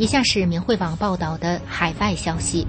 以下是明慧网报道的海外消息，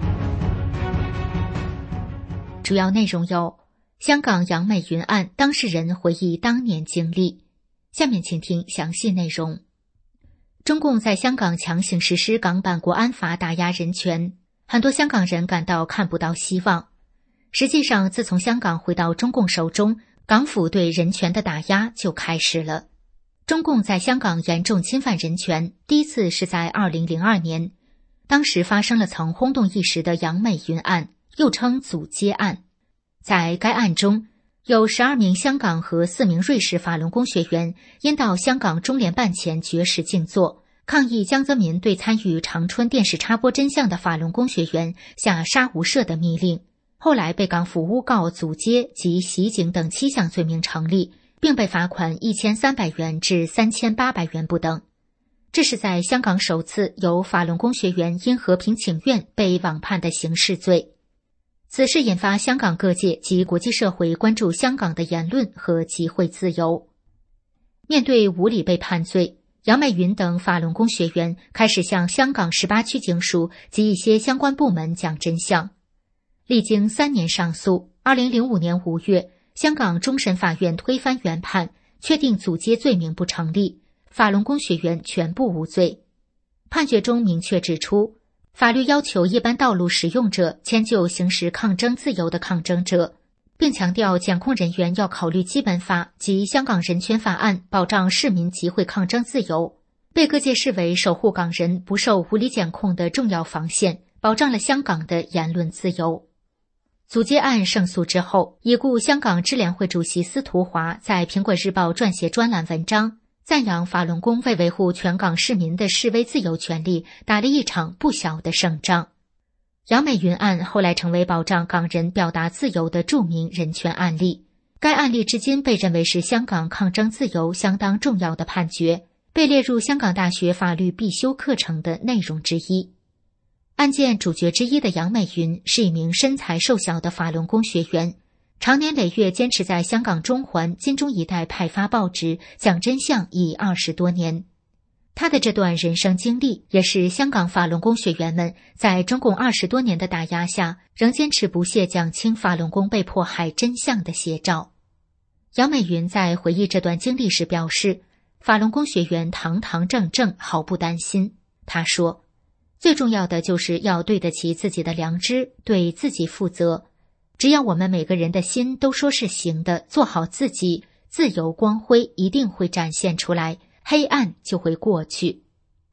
主要内容有：香港杨美云案当事人回忆当年经历。下面请听详细内容。中共在香港强行实施港版国安法打压人权，很多香港人感到看不到希望。实际上，自从香港回到中共手中，港府对人权的打压就开始了。中共在香港严重侵犯人权，第一次是在2002年，当时发生了曾轰动一时的杨美云案，又称阻街案。在该案中，有12名香港和4名瑞士法轮功学员因到香港中联办前绝食静坐，抗议江泽民对参与长春电视插播真相的法轮功学员下杀无赦的密令，后来被港府诬告阻街及袭警等7项罪名成立，并被罚款1300元至3800元不等。这是在香港首次有法轮功学员因和平请愿被网判的刑事罪。此事引发香港各界及国际社会关注香港的言论和集会自由。面对无理被判罪，杨美云等法轮功学员开始向香港18区警署及一些相关部门讲真相。历经3年上诉，2005年5月，香港终审法院推翻原判，确定阻街罪名不成立，法轮功学员全部无罪。判决中明确指出，法律要求一般道路使用者迁就行使抗争自由的抗争者，并强调检控人员要考虑基本法及香港人权法案保障市民集会抗争自由，被各界视为守护港人不受无理检控的重要防线，保障了香港的言论自由。阻街案胜诉之后，已故香港支联会主席司徒华在《苹果日报》撰写专栏文章，赞扬法轮功为维护全港市民的示威自由权利打了一场不小的胜仗。杨美云案后来成为保障港人表达自由的著名人权案例，该案例至今被认为是香港抗争自由相当重要的判决，被列入香港大学法律必修课程的内容之一。案件主角之一的杨美云是一名身材瘦小的法轮功学员，常年累月坚持在香港中环、金钟一带派发报纸讲真相已20多年。他的这段人生经历也是香港法轮功学员们在中共20多年的打压下仍坚持不懈讲清法轮功被迫害真相的写照。杨美云在回忆这段经历时表示，法轮功学员堂堂正正，毫不担心。他说，最重要的就是要对得起自己的良知，对自己负责。只要我们每个人的心都说是行的，做好自己，自由光辉一定会展现出来，黑暗就会过去。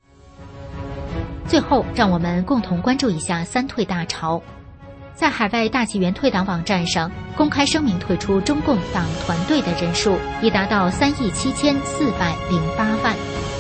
最后，让我们共同关注一下三退大潮。在海外大纪元退党网站上，公开声明退出中共党团队的人数已达到37408万。